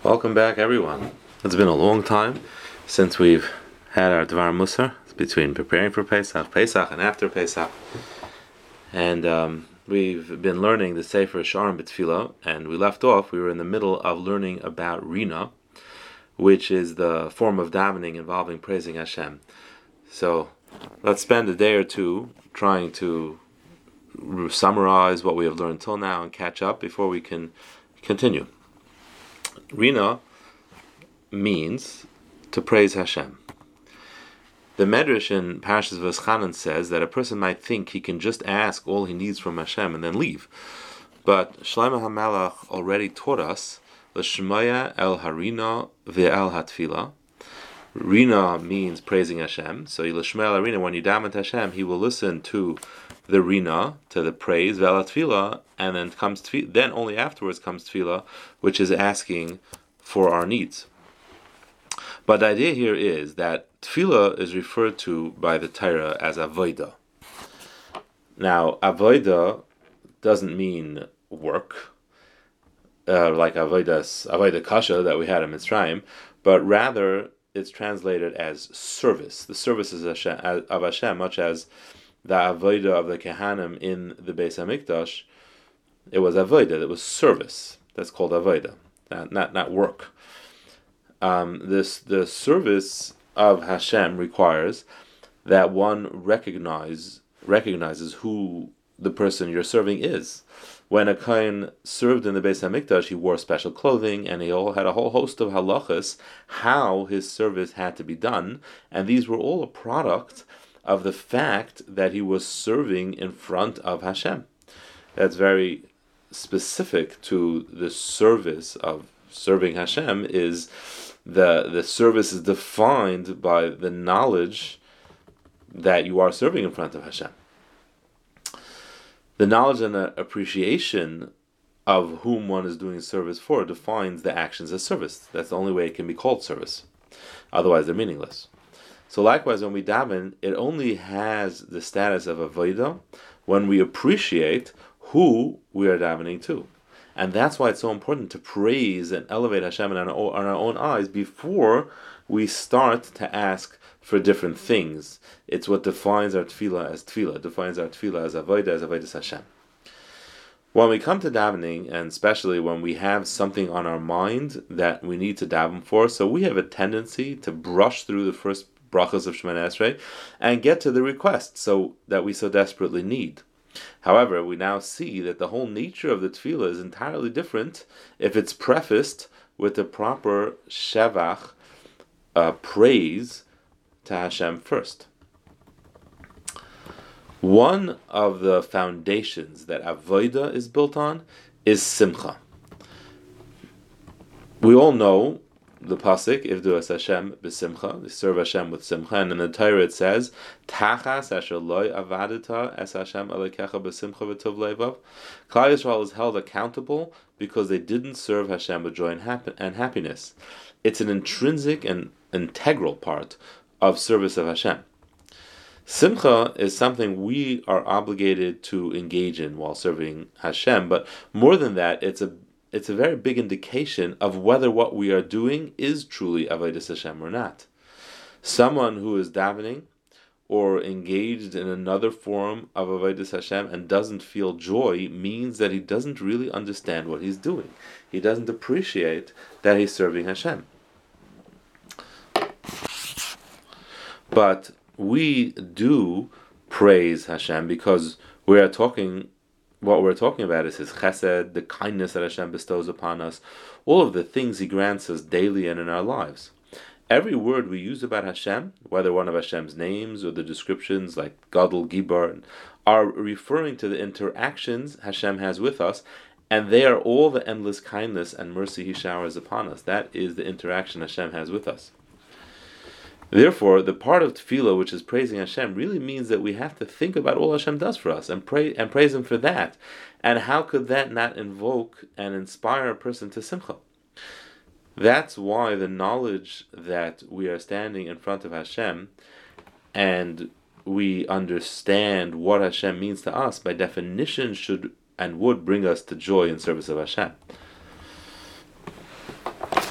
Welcome back, everyone. It's been a long time since we've had our Dvar Musar. It's between preparing for Pesach, and after Pesach. And we've been learning the Sefer Sharm B'Tfilah, and we were in the middle of learning about Rina, which is the form of davening involving praising Hashem. So let's spend a day or two trying to summarize what we have learned till now and catch up before we can continue. Rina means to praise Hashem. The Medrash in Parshas V'eschanan says that a person might think he can just ask all he needs from Hashem and then leave. But Shlomo HaMelech already taught us L'shmaya el harina ve'el hatfila. Rina means praising Hashem. So L'shmaya el harina, when you daven to Hashem, He will listen to the Rina, to the praise, ve'el hatfila, and then only afterwards comes tefillah, which is asking for our needs. But the idea here is that tefillah is referred to by the Torah as avodah. Now, avodah doesn't mean work, like avodah kasha that we had in Mitzrayim, but rather it's translated as service. The services of Hashem, much as the avodah of the Kehanim in the Beis Hamikdash. It was avodah, it was service. That's called avodah, not work. The service of Hashem requires that one recognizes who the person you're serving is. When a kohen served in the Beis Hamikdash, he wore special clothing, and he had a whole host of halachas how his service had to be done, and these were all a product of the fact that he was serving in front of Hashem. That's very specific to the service of serving Hashem. Is the service is defined by the knowledge that you are serving in front of Hashem. The knowledge and the appreciation of whom one is doing service for defines the actions as service. That's the only way it can be called service. Otherwise, they're meaningless. So likewise, when we daven, it only has the status of avodah when we appreciate who we are davening to. And that's why it's so important to praise and elevate Hashem in our own eyes before we start to ask for different things. It's what defines our tefillah as tefillah, defines our tefillah as avodah Hashem. When we come to davening, and especially when we have something on our mind that we need to daven for, so we have a tendency to brush through the first brachas of Shemoneh Esrei and get to the request that we so desperately need. However, we now see that the whole nature of the tefillah is entirely different if it's prefaced with the proper shevach, praise to Hashem first. One of the foundations that avodah is built on is simcha. We all know the pasuk, Ivdu es Hashem b'simcha, they serve Hashem with simcha, and in the Torah it says, Tachas asher loy avadita es Hashem alekecha b'simcha v'tov levav. Klal Yisrael is held accountable because they didn't serve Hashem with joy and happiness. It's an intrinsic and integral part of service of Hashem. Simcha is something we are obligated to engage in while serving Hashem, but more than that, it's a very big indication of whether what we are doing is truly avodas Hashem or not. Someone who is davening or engaged in another form of avodas Hashem and doesn't feel joy means that he doesn't really understand what he's doing. He doesn't appreciate that he's serving Hashem. But we do praise Hashem because what we're talking about is His chesed, the kindness that Hashem bestows upon us, all of the things He grants us daily and in our lives. Every word we use about Hashem, whether one of Hashem's names or the descriptions like Gadol, Gibar, are referring to the interactions Hashem has with us, and they are all the endless kindness and mercy He showers upon us. That is the interaction Hashem has with us. Therefore, the part of tefillah, which is praising Hashem, really means that we have to think about all Hashem does for us and praise Him for that. And how could that not invoke and inspire a person to simcha? That's why the knowledge that we are standing in front of Hashem and we understand what Hashem means to us, by definition should and would bring us to joy in service of Hashem.